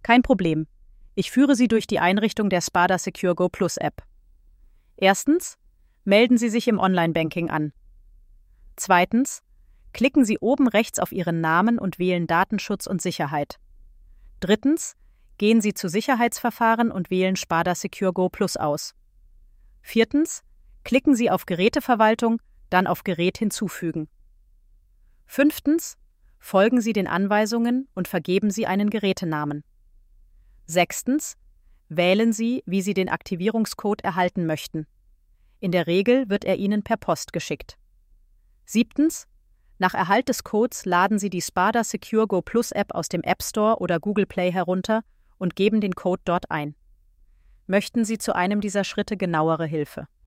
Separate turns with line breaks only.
Kein Problem. Ich führe Sie durch die Einrichtung der Spada Secure Go Plus App. Erstens, melden Sie sich im Online-Banking an. Zweitens, klicken Sie oben rechts auf Ihren Namen und wählen Datenschutz und Sicherheit. Drittens, gehen Sie zu Sicherheitsverfahren und wählen Spada Secure Go Plus aus. Viertens, klicken Sie auf Geräteverwaltung, dann auf Gerät hinzufügen. Fünftens, folgen Sie den Anweisungen und vergeben Sie einen Gerätenamen. Sechstens, wählen Sie, wie Sie den Aktivierungscode erhalten möchten. In der Regel wird er Ihnen per Post geschickt. Siebtens, nach Erhalt des Codes laden Sie die Spada Secure Go Plus App aus dem App Store oder Google Play herunter und geben den Code dort ein. Möchten Sie zu einem dieser Schritte genauere Hilfe?